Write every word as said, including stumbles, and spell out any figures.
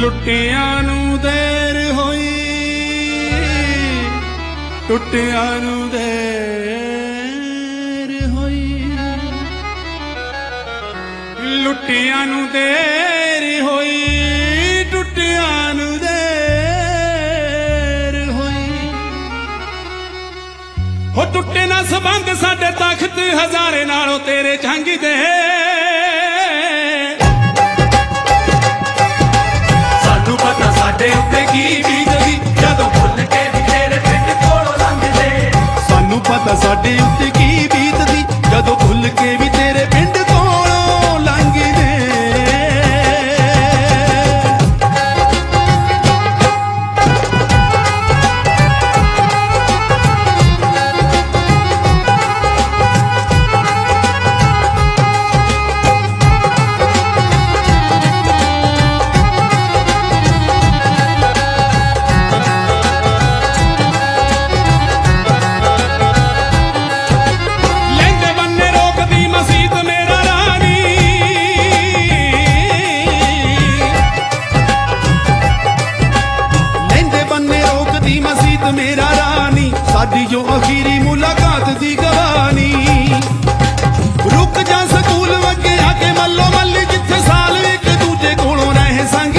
ਲੁੱਟਿਆਂ ਨੂੰ ਦੇਰ ਹੋਈ, ਟੁੱਟਿਆਂ ਨੂੰ ਦੇਰ ਹੋਈ, ਲੁੱਟਿਆਂ ਨੂੰ ਦੇਰ ਹੋਈ, ਟੁੱਟਿਆਂ ਨੂੰ ਦੇਰ ਹੋਈ। ਹੋ ਟੁੱਟੇ ਨਾ ਸੰਬੰਧ ਸਾਡੇ ਤਖਤ ਹਜ਼ਾਰੇ ਨਾਲੋਂ ਤੇਰੇ ਜੰਗ ਦੇ। ਸਾਨੂੰ ਪਤਾ ਸਾਡੇ ਉੱਤੇ ਕੀ ਬੀਤਦੀ ਜਦੋਂ ਭੁੱਲ ਕੇ ਵੀ ਤੇਰੇ ਪਿੰਡ ਕੋਲੋਂ ਲੰਘਦੇ। ਸਾਨੂੰ ਪਤਾ ਸਾਡੇ ਉੱਤੇ ਕੀ ਬੀਤਦੀ ਜਦੋਂ ਭੁੱਲ ਕੇ ਵੀ ਤੇਰੇ ਪਿੰਡ ਕੋਲੋਂ ਲੰਘਦੇ। मेरा रानी साडी जो अखीरी मुलाकात दी गवानी। रुक जा स्कूल वगे आके मल्लो मल्ली जिथे साल एक दूजे कोलों रहे संग